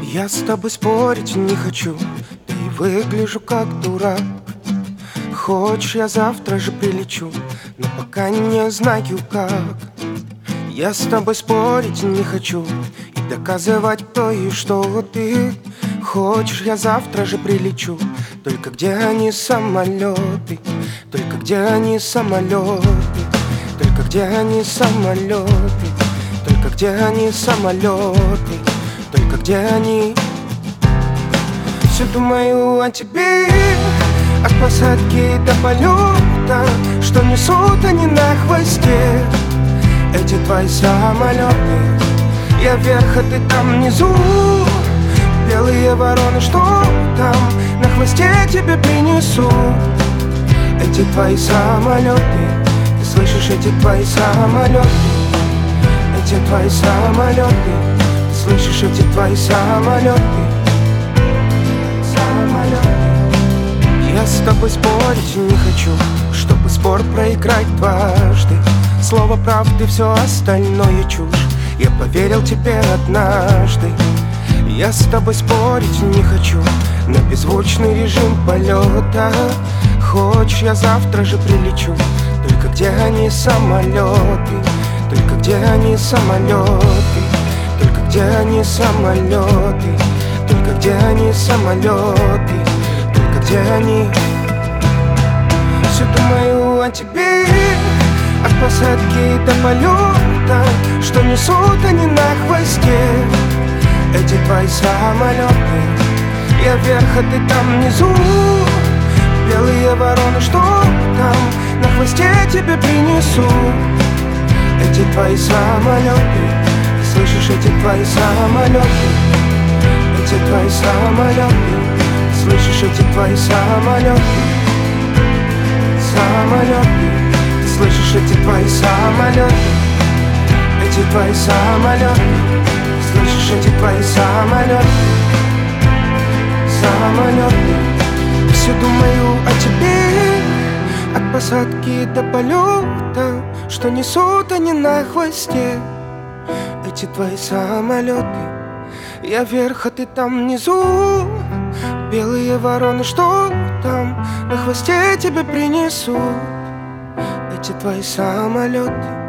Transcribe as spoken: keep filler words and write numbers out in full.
Я с тобой спорить не хочу, да и выгляжу как дурак. Хочешь, я завтра же прилечу, но пока не знаю как. Я с тобой спорить не хочу и доказывать, кто и что ты. Хочешь, я завтра же прилечу, только где они самолеты? Только где они самолеты? Только где они самолеты? Только где они самолеты? Только где они? Все думаю о тебе, от посадки до полета, что несут они на хвосте. Эти твои самолеты, я вверх, а ты там внизу. Белые вороны, что там на хвосте тебе принесу. Эти твои самолеты, ты слышишь, эти твои самолеты? Эти твои самолеты, ты слышишь, эти твои самолеты? Я с тобой спорить не хочу, чтобы спор проиграть дважды. Слово правды, все остальное чушь. Я поверил тебе однажды. Я с тобой спорить не хочу на беззвучный режим полета. Хочешь, я завтра же прилечу, только где они самолеты? Только где они самолеты? Только где они самолеты? Только где они самолеты? Где они? Все думаю о тебе, от посадки до полета, что несут они на хвосте. Эти твои самолеты, я вверх, а ты там внизу. Белые вороны, что там на хвосте тебе принесу. Эти твои самолеты, ты слышишь, эти твои самолеты? Эти твои самолеты, слышишь, эти твои самолеты? Самолеты, ты слышишь, эти твои самолеты? Эти твои самолеты, слышишь, эти твои самолеты? Самолеты, все думаю о тебе, от посадки до полета, что несут они на хвосте. Эти твои самолеты, я вверх, а ты там внизу. Белые вороны, что там на хвосте тебе принесут. Эти твои самолеты,